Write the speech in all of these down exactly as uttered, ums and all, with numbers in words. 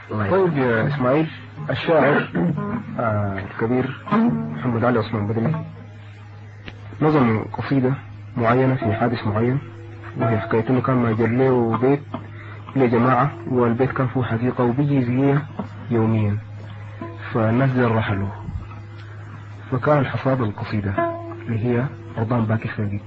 طيب يا إسماعيل، الشاعر آه الكبير محمد علي عثمان بدري نظم قصيدة معينة في حادث معين، وهي حكاية انه كان ماجر له بيت لجماعة، والبيت كان فيه حقيقة وبيجي زيها يوميا، فالناس دي رحلوا، فكان الحصاد القصيدة اللي هي رضان باكي خاقي.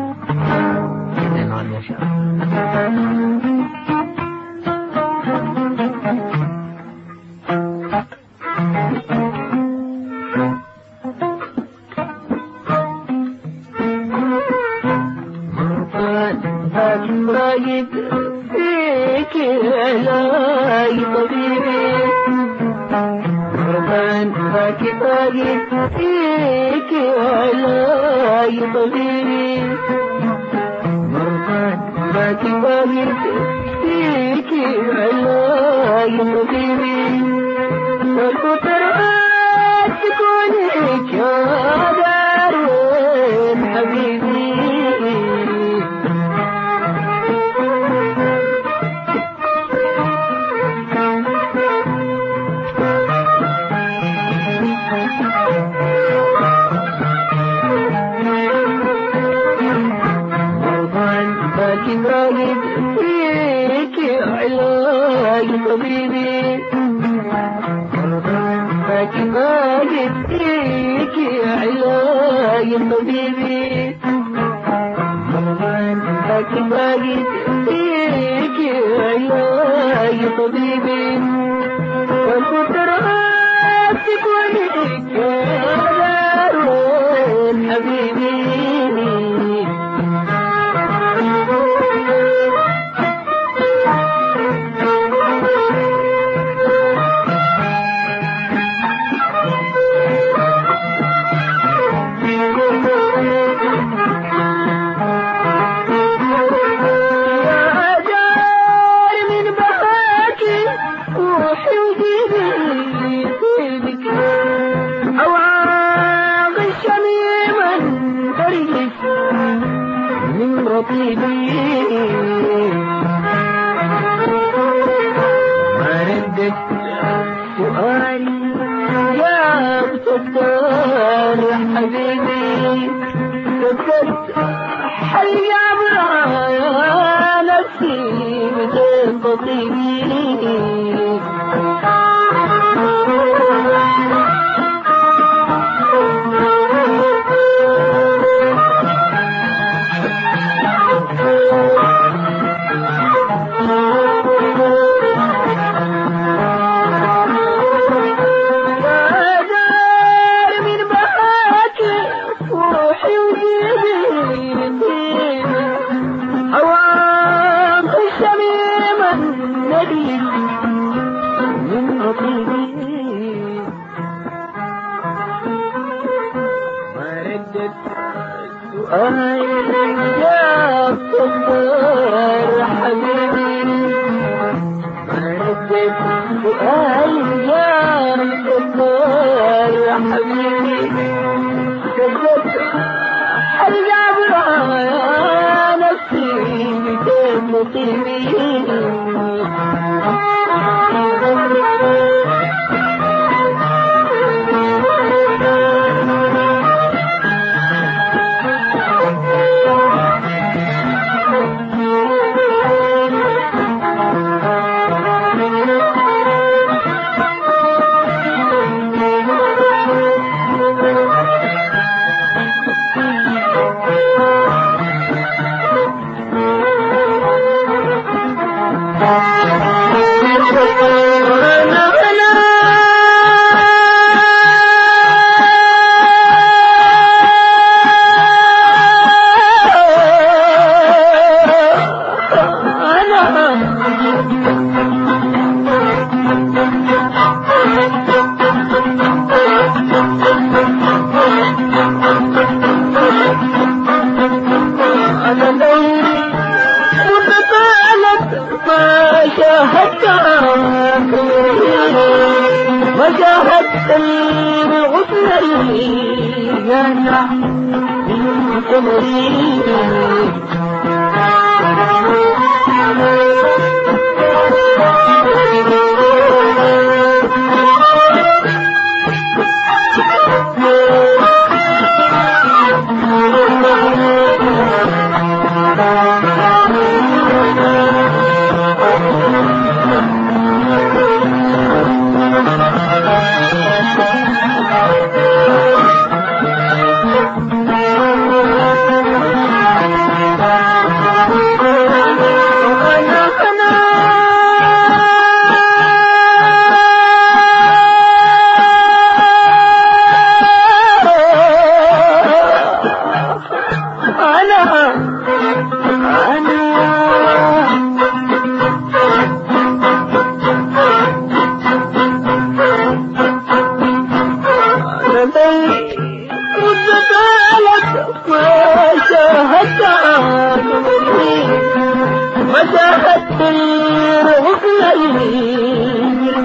نعم يا شاعر. رايد فيك علاي طبيبي، مرضان فاك رايد فيك علاي طبيبي، مرضان فاك رايد فيك علاي طبيبي، فالكتر تكوني كادر حبيبي. لكن رايد فيك علاج طبيبي، لكن رايد فيك علاج طبيبي، لكن رايد فيك علاج طبيبي، فكنت راسك وليك دارون حبيبي. ما ردت سؤالي يا بتفكر يا حبيبي، فكرت حل يا نفسي بدون تطيبي. يا صبر حبيبي، ما ردت سؤالي يا صبر حبيبي، كذبت حرجع برا نفسي بدون نصيبي. وشاهدت الغصن الجنة من قمري،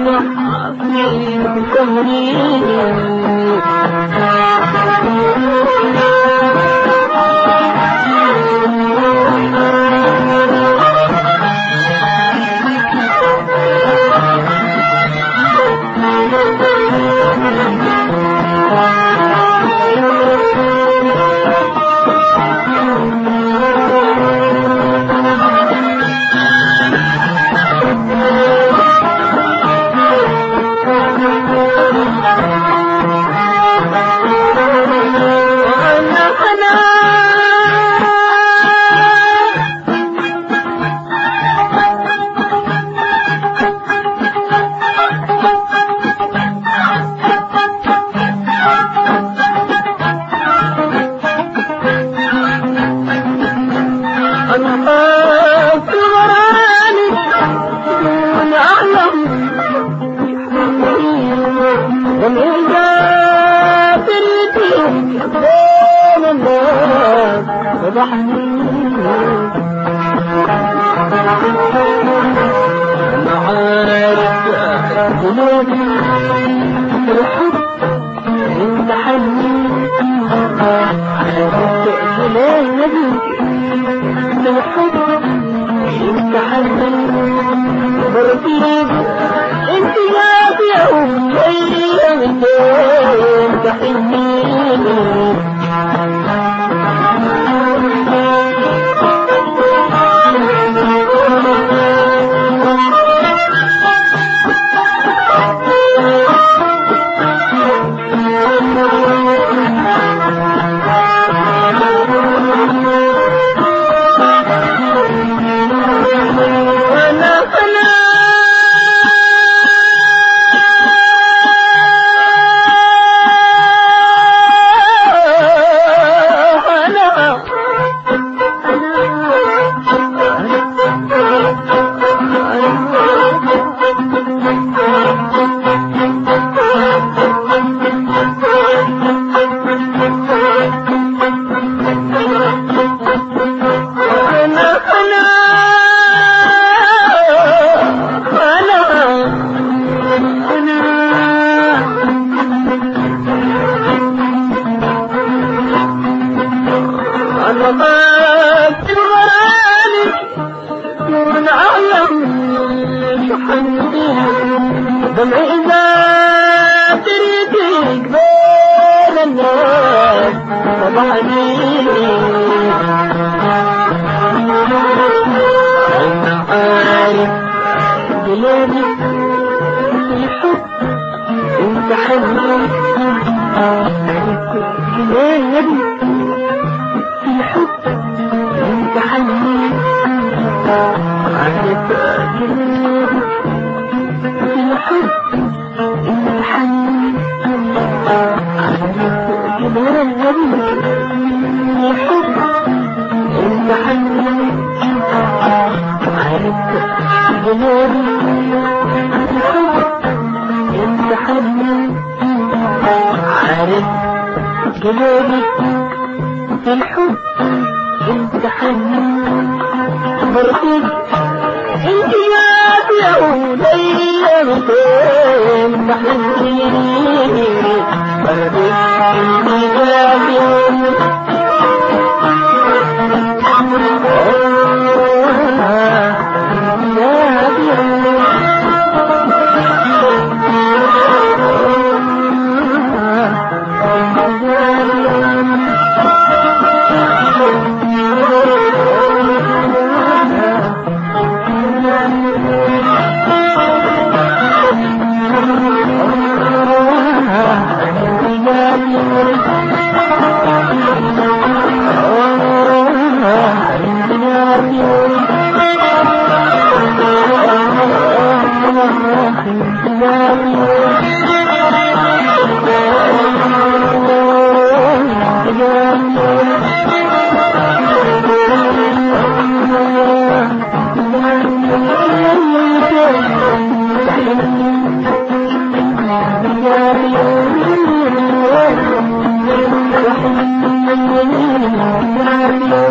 Thank you.